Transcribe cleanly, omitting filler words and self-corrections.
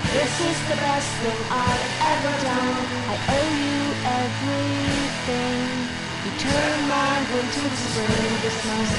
This is the best thing I've ever done. I owe you everything. You turn my winter to spring. This must